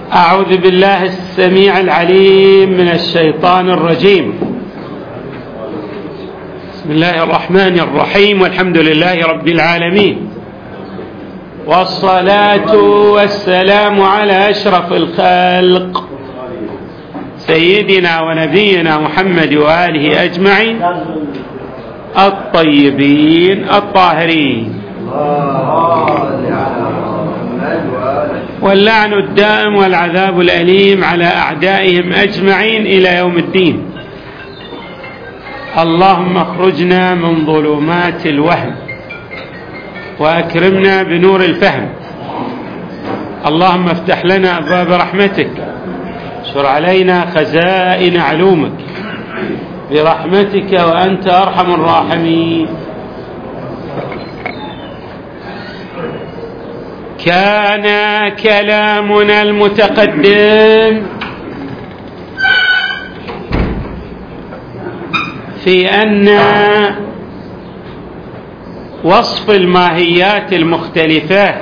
أعوذ بالله السميع العليم من الشيطان الرجيم. بسم الله الرحمن الرحيم، والحمد لله رب العالمين، والصلاة والسلام على أشرف الخلق سيدنا ونبينا محمد وآله أجمعين الطيبين الطاهرين، واللعن الدائم والعذاب الأليم على أعدائهم أجمعين إلى يوم الدين. اللهم اخرجنا من ظلمات الوهم وأكرمنا بنور الفهم. اللهم افتح لنا أبواب رحمتك، اشر علينا خزائن علومك برحمتك وأنت أرحم الراحمين. كان كلامنا المتقدم في أن وصف الماهيات المختلفة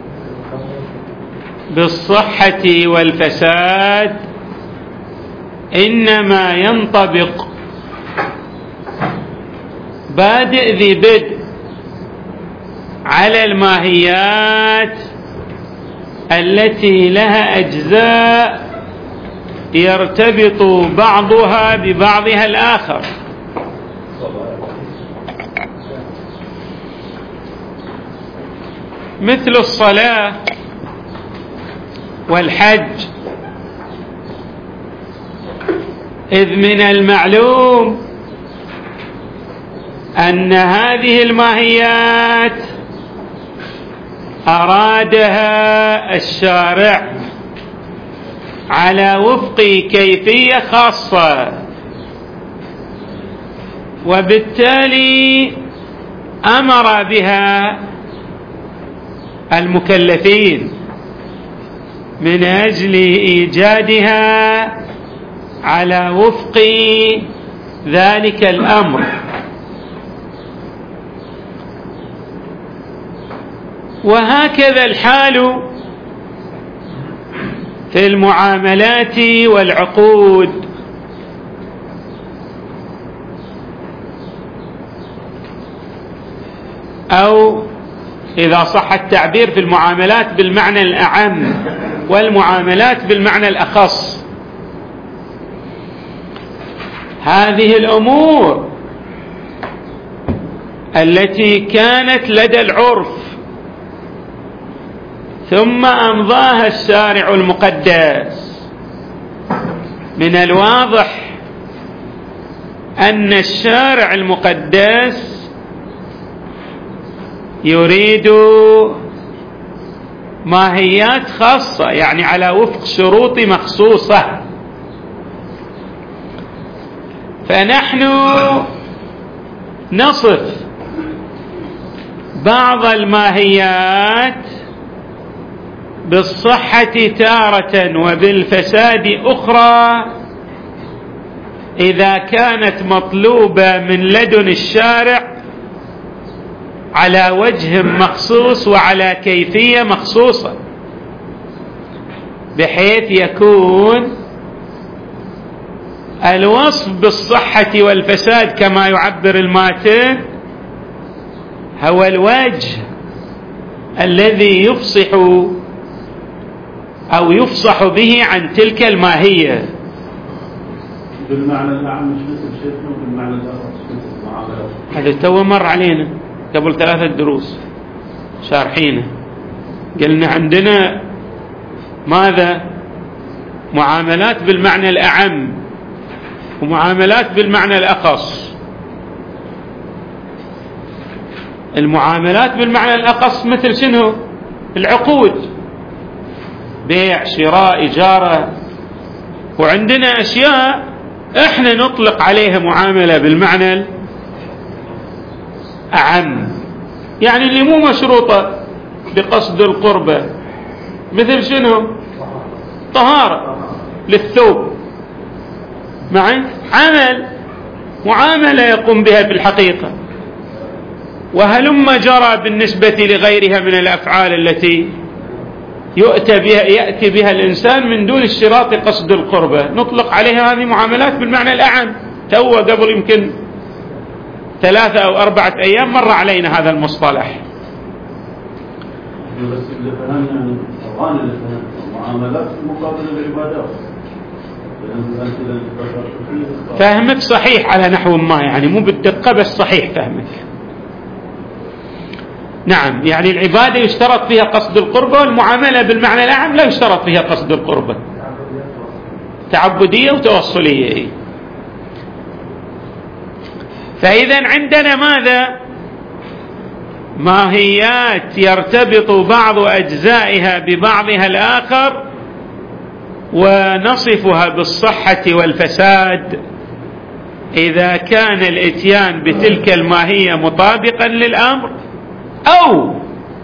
بالصحة والفساد إنما ينطبق بادئ ذي بدء على الماهيات التي لها أجزاء يرتبط بعضها ببعضها الآخر، مثل الصلاة والحج، إذ من المعلوم أن هذه الماهيات أرادها الشارع على وفق كيفية خاصة، وبالتالي أمر بها المكلفين من أجل إيجادها على وفق ذلك الأمر. وهكذا الحال في المعاملات والعقود، أو إذا صح التعبير في المعاملات بالمعنى الأعم والمعاملات بالمعنى الأخص. هذه الأمور التي كانت لدى العرف ثم أمضاها الشارع المقدس، من الواضح أن الشارع المقدس يريد ماهيات خاصة، يعني على وفق شروط مخصوصة. فنحن نصف بعض الماهيات بالصحة تارة وبالفساد أخرى إذا كانت مطلوبة من لدن الشارع على وجه مخصوص وعلى كيفية مخصوصة، بحيث يكون الوصف بالصحة والفساد كما يعبر الماتن هو الوجه الذي يفصح أو يفصح به عن تلك الماهية بالمعنى الأعم، مش مثل شيخنا بالمعنى الأخص. هذا تو مر علينا قبل 3 دروس شارحينه، قلنا عندنا ماذا؟ معاملات بالمعنى الأعم ومعاملات بالمعنى الأخص. المعاملات بالمعنى الأخص مثل شنو؟ العقود، بيع شراء إجارة. وعندنا أشياء إحنا نطلق عليها معاملة بالمعنى الأعم، يعني اللي مو مشروطة بقصد القربة، مثل شنو؟ طهارة للثوب، معي عمل معاملة يقوم بها في الحقيقة، وهلما جرى بالنسبة لغيرها من الأفعال التي يأتي بها الإنسان من دون اشتراط قصد القربة، نطلق عليها هذه معاملات بالمعنى الأعم. قبل يمكن 3 أو 4 أيام مر علينا هذا المصطلح. بس اللي فهم يعني أوان اللي فهم معاملات مقابل العبادات. فهمك صحيح على نحو ما، يعني مو بالدقة بس صحيح فهمك. نعم، يعني العبادة يشترط فيها قصد القربة، والمعاملة بالمعنى الأعم لا يشترط فيها قصد القربة، تعبدية وتوصلية. فإذا عندنا ماذا؟ ماهيات يرتبط بعض أجزائها ببعضها الآخر ونصفها بالصحة والفساد إذا كان الإتيان بتلك الماهية مطابقا للأمر أو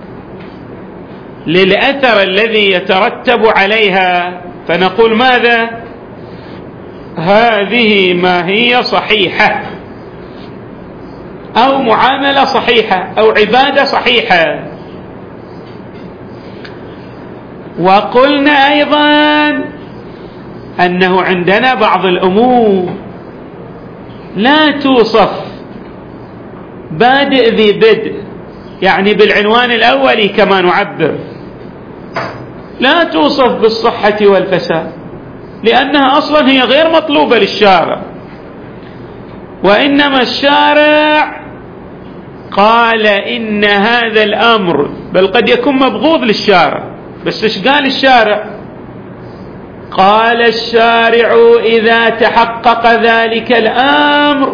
للأثر الذي يترتب عليها. فنقول ماذا؟ هذه ماهية صحيحة أو معاملة صحيحة أو عبادة صحيحة. وقلنا أيضا أنه عندنا بعض الأمور لا توصف بادئ ذي بدء، يعني بالعنوان الأولي كما نعبر، لا توصف بالصحة والفساد لأنها أصلا هي غير مطلوبة للشارع، وإنما الشارع قال إن هذا الأمر بل قد يكون مبغوض للشارع. بس إيش قال الشارع؟ قال الشارع إذا تحقق ذلك الأمر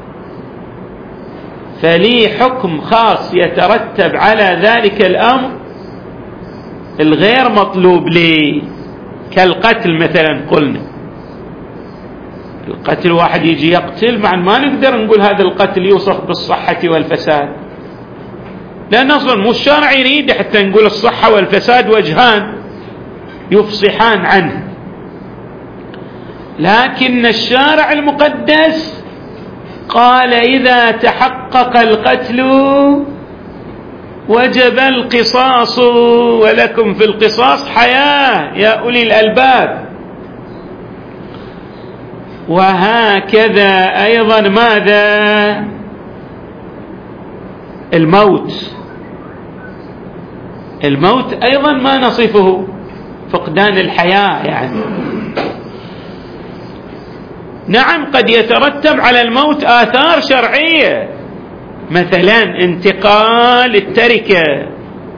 فلي حكم خاص يترتب على ذلك الأمر الغير مطلوب لي، كالقتل مثلا. قلنا القتل واحد يجي يقتل، مع ما نقدر نقول هذا القتل يوصف بالصحة والفساد، لأن أصلا مو الشارع يريد حتى نقول الصحة والفساد وجهان يفصحان عنه، لكن الشارع المقدس قال إذا تحقق القتل وجب القصاص ولكم في القصاص حياة يا أولي الألباب. وهكذا أيضا ماذا؟ الموت أيضا ما نصفه فقدان الحياة، يعني نعم قد يترتب على الموت آثار شرعية، مثلا انتقال التركة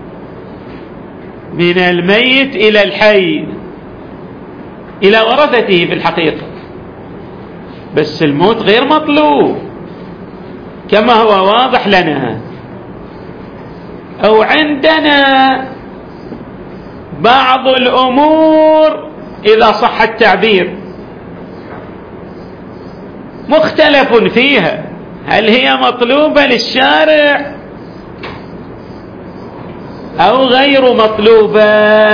من الميت إلى الحي إلى ورثته في الحقيقة، بس الموت غير مطلوب كما هو واضح لنا. أو عندنا بعض الأمور إذا صح التعبير مختلف فيها، هل هي مطلوبة للشارع أو غير مطلوبة؟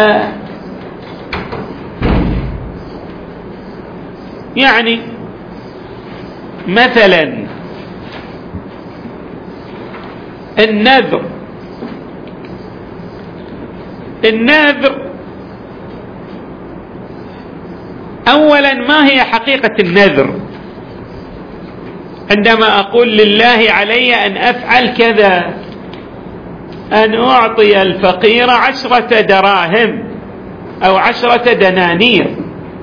يعني مثلا النذر أولا ما هي حقيقة النذر؟ عندما أقول لله علي أن أفعل كذا، أن أعطي الفقير 10 دراهم أو 10 دنانير،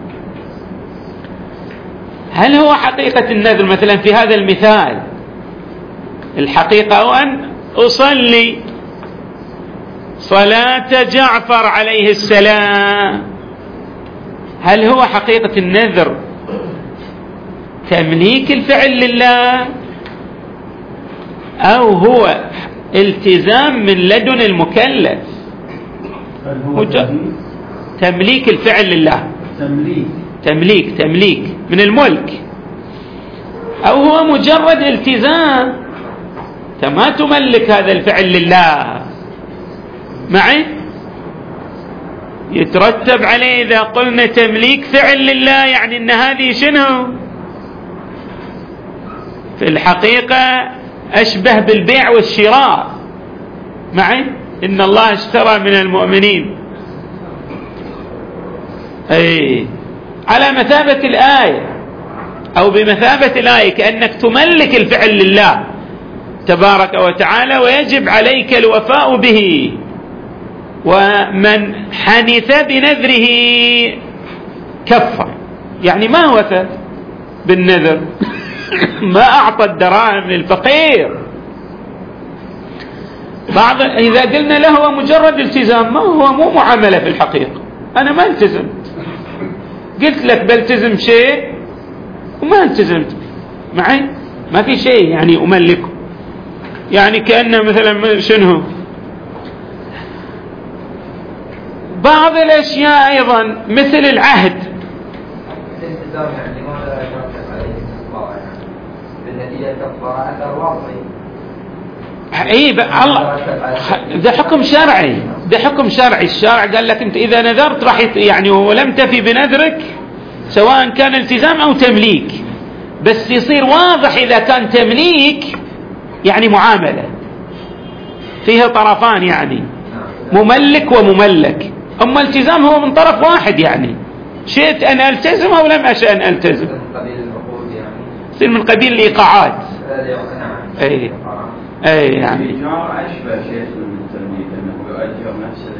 هل هو حقيقة النذر مثلا في هذا المثال؟ الحقيقة أو أن أصلي صلاة جعفر عليه السلام، هل هو حقيقة النذر تمليك الفعل لله أو هو التزام من لدن المكلف؟ تمليك الفعل لله، تمليك من الملك، أو هو مجرد التزام؟ ما تملك هذا الفعل لله معي، يترتب عليه إذا قلنا تمليك فعل لله يعني أن هذه شنو في الحقيقة أشبه بالبيع والشراء معي. إن الله اشترى من المؤمنين على مثابة الآية أو بمثابة الآية، كأنك تملك الفعل لله تبارك وتعالى، ويجب عليك الوفاء به. ومن حنث بنذره كفر، يعني ما وفى بالنذر ما أعطى الدراهم للفقير. بعض إذا قلنا له هو مجرد التزام، ما هو مو معاملة في الحقيقة. أنا ما التزمت، قلت لك بلتزم شيء وما التزمت معي، ما في شيء يعني أملكه. يعني كأنه مثلا شنو بعض الأشياء أيضا مثل العهد، الالتزام يعني ماذا يترتب عليه الكفارة؟ بالنتيجة الكفارة أثر واضح. الله ده حكم شرعي، ده حكم شرعي. الشارع قال لك أنت إذا نذرت راح يعني ولم تفي بنذرك، سواء كان التزام أو تمليك، بس يصير واضح إذا كان تمليك يعني معاملة فيها طرفان، يعني مملك ومملك. أما التزام هو من طرف واحد، يعني شئت أن ألتزم أو لم أشأ أن ألتزم، يصير من قبيل الإيقاعات. أي يعني الإيجار أشبه شيء من التمليك، أنه يؤجر نفسه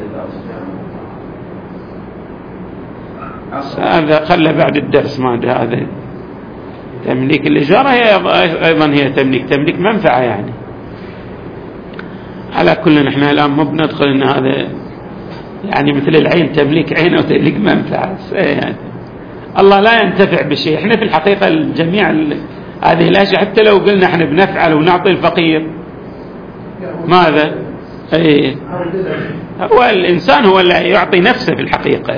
لله. هذا خلى بعد الدرس، ما أدري هذا تمليك الإجارة هي أيضا هي تمليك منفعة يعني. على كل نحن الآن ما بندخل إن هذا يعني مثل العين تمليك عين أو تمليك منفعة يعني. الله لا ينتفع بشيء. إحنا في الحقيقة الجميع هذه الأشياء حتى لو قلنا إحنا بنفعل ونعطي الفقير ماذا؟ هو الإنسان هو اللي يعطي نفسه في الحقيقة.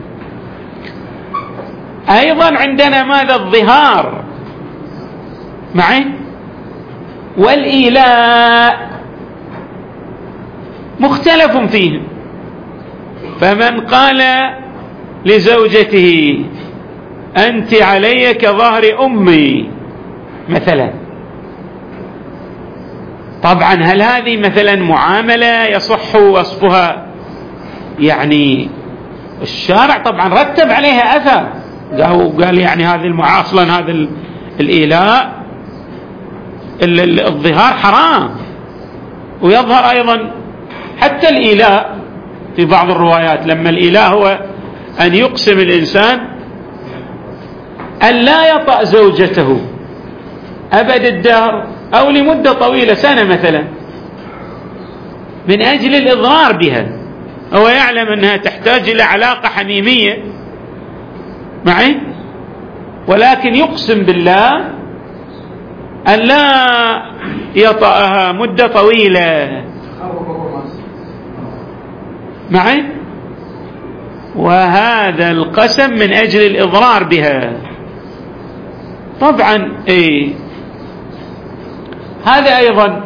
أيضا عندنا ماذا؟ الظهار معي والإيلاء مختلف فيه. فمن قال لزوجته أنت علي كظهر أمي مثلا، طبعا هل هذه مثلا معاملة يصح وصفها؟ يعني الشارع طبعا رتب عليها أثر، قال يعني هذه أصلا هذا الإيلاء الظهار حرام. ويظهر أيضا حتى الإيلاء في بعض الروايات، لما الإيلاء هو أن يقسم الإنسان أن لا يطأ زوجته أبد الدهر أو لمدة طويلة، سنة مثلا، من أجل الإضرار بها. هو يعلم أنها تحتاج إلى علاقة حميمية معي، ولكن يقسم بالله أن لا يطأها مدة طويلة معي، وهذا القسم من أجل الإضرار بها. طبعا هذا أيضا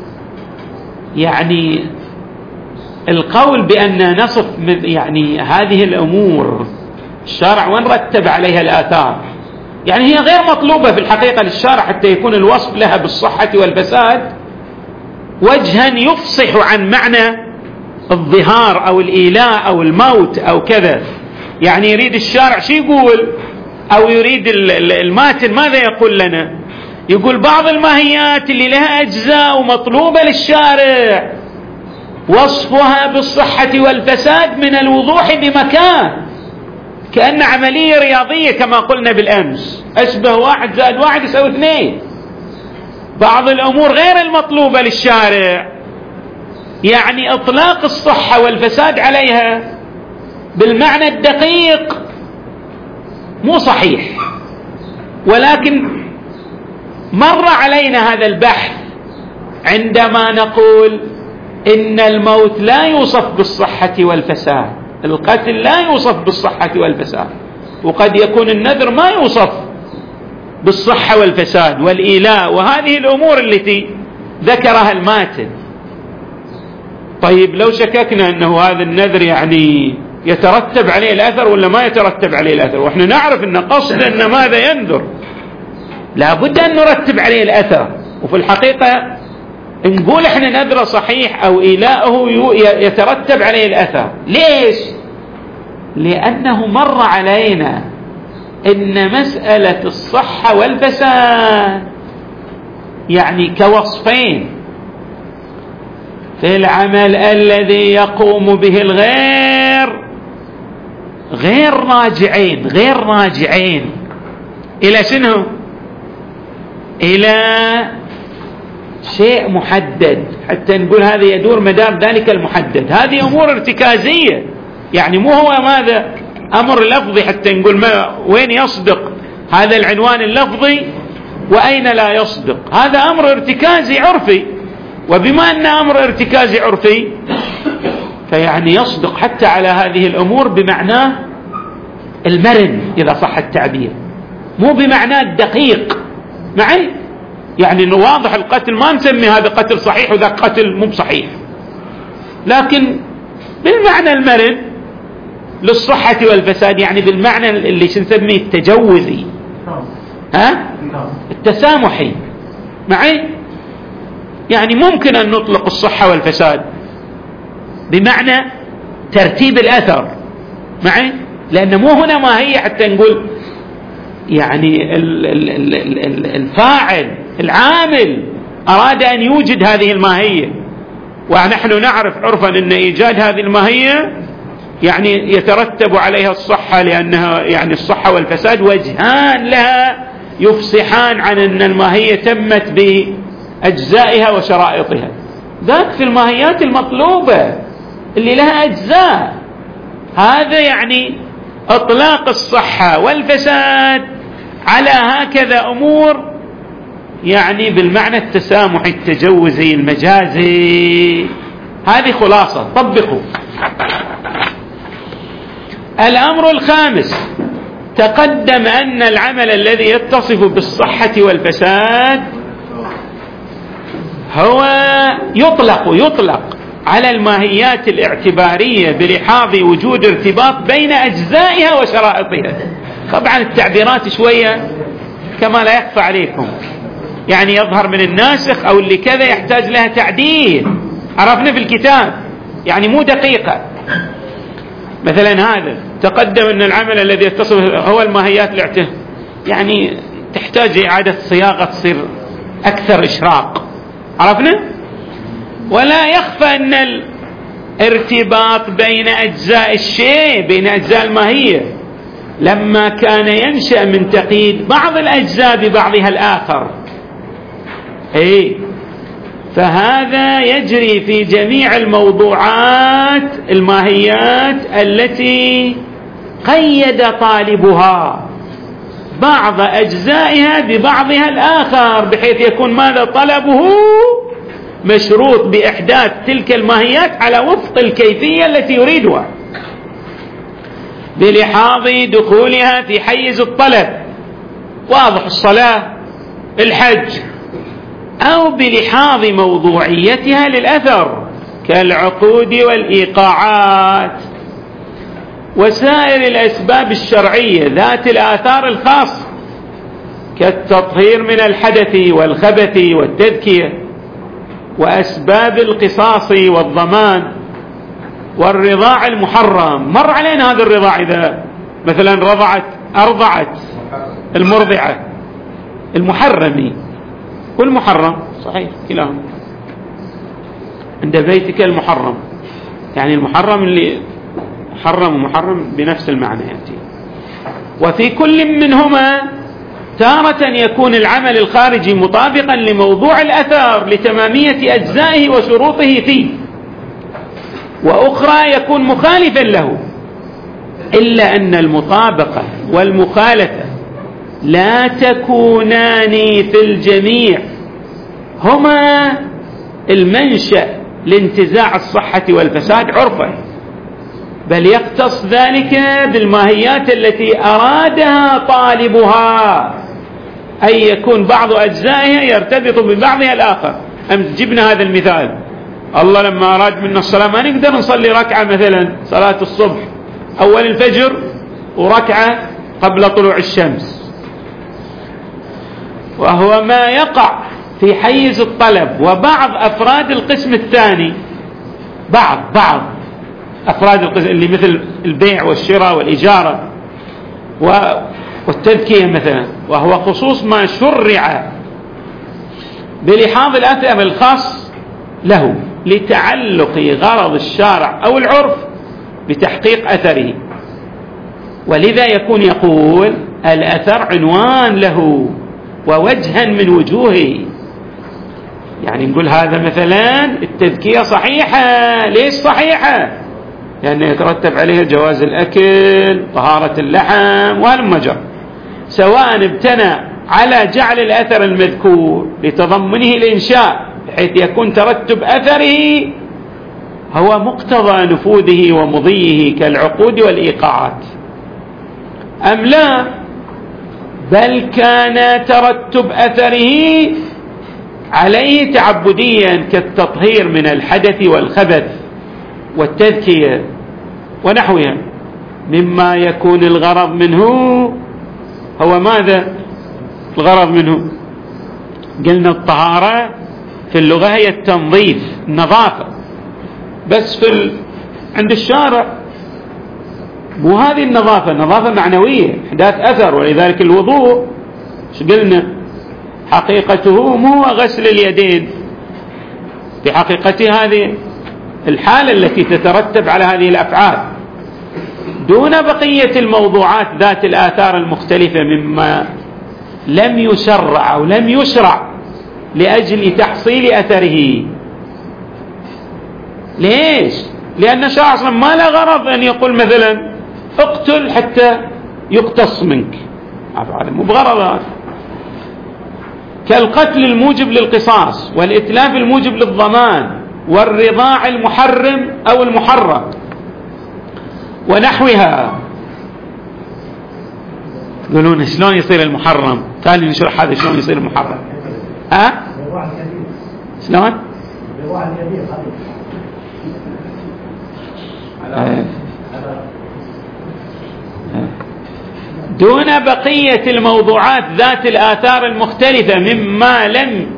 يعني القول بأن نصف يعني هذه الأمور الشارع وين رتب عليها الآثار، يعني هي غير مطلوبة في الحقيقة للشارع حتى يكون الوصف لها بالصحة والفساد وجها يفصح عن معنى الظهار أو الإيلاء أو الموت أو كذا. يعني يريد الشارع شو يقول، أو يريد الماتن ماذا يقول لنا؟ يقول بعض الماهيات اللي لها أجزاء ومطلوبة للشارع وصفها بالصحة والفساد من الوضوح بمكان، كأن عملية رياضية كما قلنا بالأمس، أشبه 1 زائد 1 يساوي 2. بعض الأمور غير المطلوبة للشارع يعني إطلاق الصحة والفساد عليها بالمعنى الدقيق مو صحيح. ولكن مر علينا هذا البحث عندما نقول إن الموت لا يوصف بالصحة والفساد، القتل لا يوصف بالصحة والفساد، وقد يكون النذر ما يوصف بالصحة والفساد والإيلاء وهذه الأمور التي ذكرها الماتن. طيب لو شككنا أنه هذا النذر يعني يترتب عليه الأثر ولا ما يترتب عليه الأثر، وإحنا نعرف أن قصد أن ماذا ينذر لابد أن نرتب عليه الأثر، وفي الحقيقة نقول إحنا نذر صحيح أو إيلاؤه يترتب عليه الأثر. ليش؟ لأنه مر علينا إن مسألة الصحة والفساد يعني كوصفين في العمل الذي يقوم به الغير غير راجعين إلى شنو؟ إلى شيء محدد، حتى نقول هذا يدور مدار ذلك المحدد. هذه أمور ارتكازية، يعني مو هو ماذا أمر لفظي حتى نقول ما وين يصدق هذا العنوان اللفظي وأين لا يصدق. هذا أمر ارتكازي عرفي، وبما أن أمر ارتكازي عرفي فيعني يصدق حتى على هذه الأمور بمعناه المرن إذا صح التعبير، مو بمعناه الدقيق معي. يعني إنه واضح القتل ما نسمي هذا قتل صحيح وذا قتل مو صحيح، لكن بالمعنى المرن للصحة والفساد، يعني بالمعنى اللي نسميه التجوزي، التسامحي معي. يعني ممكن أن نطلق الصحة والفساد بمعنى ترتيب الأثر معي، لأن مو هنا ماهية حتى نقول يعني الفاعل العامل أراد أن يوجد هذه الماهية، ونحن نعرف عرفا أن إيجاد هذه الماهية يعني يترتب عليها الصحة، لأنها يعني الصحة والفساد وجهان لها يفصحان عن أن الماهية تمت بأجزائها وشرائطها. ذاك في الماهيات المطلوبة اللي لها أجزاء، هذا يعني إطلاق الصحة والفساد على هكذا أمور يعني بالمعنى التسامحي التجوزي المجازي. هذه خلاصة، طبقوا. الأمر الخامس، تقدم أن العمل الذي يتصف بالصحة والفساد هو يطلق على الماهيات الاعتبارية بلحاظ وجود ارتباط بين أجزائها وشرائطها. طبعا التعبيرات شوية كما لا يخفى عليكم يعني يظهر من الناسخ أو اللي كذا يحتاج لها تعديل، عرفنا في الكتاب يعني مو دقيقة. مثلا هذا تقدم أن العمل الذي يتصف هو الماهيات يعني تحتاج إعادة صياغة تصير أكثر إشراق، عرفنا. ولا يخفى أن الارتباط بين أجزاء الشيء بين أجزاء الماهية لما كان ينشأ من تقييد بعض الأجزاء ببعضها الآخر، فهذا يجري في جميع الموضوعات الماهيات التي قيد طالبها بعض أجزائها ببعضها الآخر، بحيث يكون ماذا طلبه مشروط بإحداث تلك الماهيات على وفق الكيفية التي يريدها بلحاظ دخولها في حيز الطلب، واضح الصلاة الحج، أو بلحاظ موضوعيتها للأثر كالعقود والإيقاعات وسائر الأسباب الشرعية ذات الآثار الخاصة كالتطهير من الحدث والخبث والتذكية وأسباب القصاص والضمان والرضاع المحرم. مر علينا هذا الرضاع، إذا مثلا أرضعت المرضعة المحرمي والمحرم صحيح كلاهما عند بيتك المحرم، يعني المحرم اللي محرم ومحرم بنفس المعنى يأتي. وفي كل منهما تارة يكون العمل الخارجي مطابقا لموضوع الأثر لتمامية أجزائه وشروطه فيه، وأخرى يكون مخالفا له، إلا أن المطابقة والمخالفة لا تكونان في الجميع هما المنشأ لانتزاع الصحة والفساد عرفا، بل يختص ذلك بالماهيات التي أرادها طالبها، أي يكون بعض أجزائها يرتبط ببعضها الآخر. جبنا هذا المثال، الله لما أراد منا الصلاة ما نقدر نصلي ركعة مثلا صلاة الصبح أول الفجر وركعة قبل طلوع الشمس، وهو ما يقع في حيز الطلب. وبعض أفراد القسم الثاني بعض أفراد القسم اللي مثل البيع والشراء والإجارة والتذكية مثلا، وهو خصوص ما شرع بلحاظ الأثر الخاص له لتعلق غرض الشارع أو العرف بتحقيق أثره، ولذا يكون يقول الأثر عنوان له ووجها من وجوهه. يعني نقول هذا مثلا التذكية صحيحة. ليش صحيحة؟ لأنه يترتب عليها جواز الأكل، طهارة اللحم وهالمجر، سواء ابتنى على جعل الأثر المذكور لتضمنه الإنشاء بحيث يكون ترتب أثره هو مقتضى نفوذه ومضيه كالعقود والإيقاعات، أم لا، بل كان ترتب أثره عليه تعبديا كالتطهير من الحدث والخبث والتذكية ونحوها، مما يكون الغرض منه هو ماذا؟ الغرض منه قلنا الطهارة في اللغة هي التنظيف، النظافة، بس عند الشارع مو هذه النظافة، نظافة معنوية، إحداث أثر. ولذلك الوضوء ايش قلنا؟ حقيقته مو غسل اليدين، في حقيقته هذه الحالة التي تترتب على هذه الأفعال، دون بقية الموضوعات ذات الآثار المختلفة مما لم يشرع أو لم يشرع لأجل تحصيل أثره. ليش؟ لأن الشرع أصلا ما له غرض أن يقول مثلا اقتل حتى يقتص منك، مو بغرض هذا، كالقتل الموجب للقصاص والإتلاف الموجب للضمان والرضاع المحرم أو المحرم ونحوها. يقولون شلون يصير المحرم؟ تالي نشرح هذا شلون يصير المحرم. شلون؟ دون بقية الموضوعات ذات الآثار المختلفة مما لم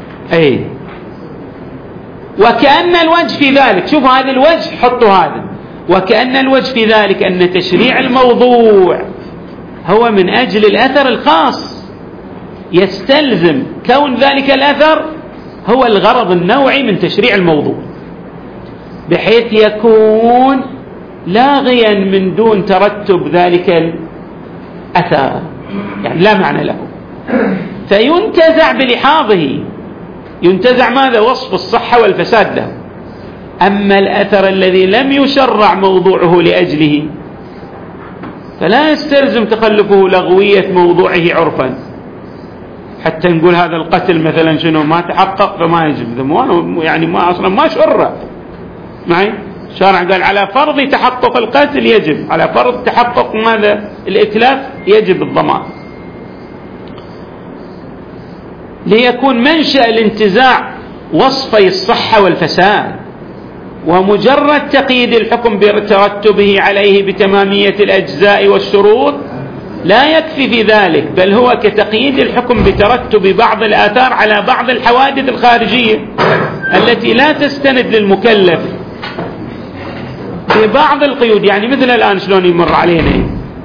وكأن الوجه في ذلك، شوفوا هذا الوجه، حطوا هذا، وكأن الوجه في ذلك أن تشريع الموضوع هو من أجل الأثر الخاص، يستلزم كون ذلك الأثر هو الغرض النوعي من تشريع الموضوع، بحيث يكون لاغيا من دون ترتب ذلك الأثر، يعني لا معنى له، فينتزع بلحاظه، ينتزع ماذا؟ وصف الصحة والفساد له. أما الأثر الذي لم يشرع موضوعه لأجله فلا يستلزم تخلفه لغوية موضوعه عرفا، حتى نقول هذا القتل مثلا شنو ما تحقق فما يجب، يعني ما أصلا ما شرع معي. الشارع قال على فرض تحقق القتل يجب، على فرض تحقق ماذا؟ الإتلاف يجب الضمان، ليكون منشأ الانتزاع وصفي الصحة والفساد، ومجرد تقييد الحكم بترتبه عليه بتمامية الأجزاء والشروط لا يكفي في ذلك، بل هو كتقييد الحكم بترتب بعض الآثار على بعض الحوادث الخارجية التي لا تستند للمكلف في بعض القيود. يعني مثل الآن شلون يمر علينا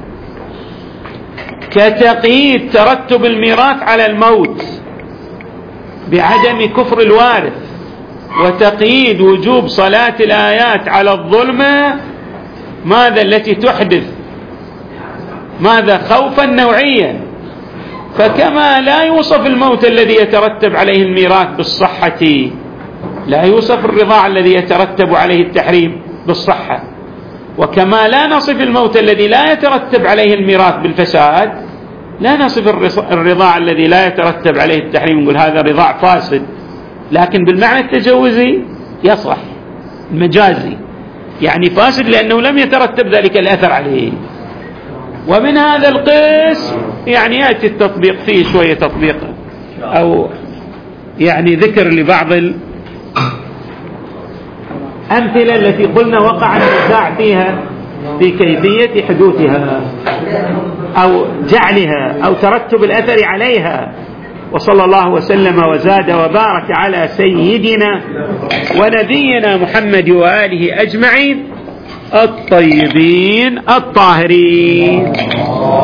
كتقييد ترتب الميراث على الموت بعدم كفر الوارث، وتقييد وجوب صلاة الآيات على الظلمة ماذا؟ التي تحدث ماذا؟ خوفا نوعيا. فكما لا يوصف الموت الذي يترتب عليه الميراث بالصحة، لا يوصف الرضاع الذي يترتب عليه التحريم بالصحة، وكما لا نصف الموت الذي لا يترتب عليه الميراث بالفساد، لا نصف الرضاع الذي لا يترتب عليه التحريم نقول هذا رضاع فاسد، لكن بالمعنى التجوزي يصح، المجازي يعني فاسد لأنه لم يترتب ذلك الأثر عليه. ومن هذا القسم يعني يأتي التطبيق فيه شوية تطبيق أو يعني ذكر لبعض الأمثلة التي قلنا وقع النزاع فيها في كيفية حدوثها أو جعلها أو ترتب الأثر عليها. وصلى الله وسلم وزاد وبارك على سيدنا ونبينا محمد وآله أجمعين. الطيبين الطاهرين.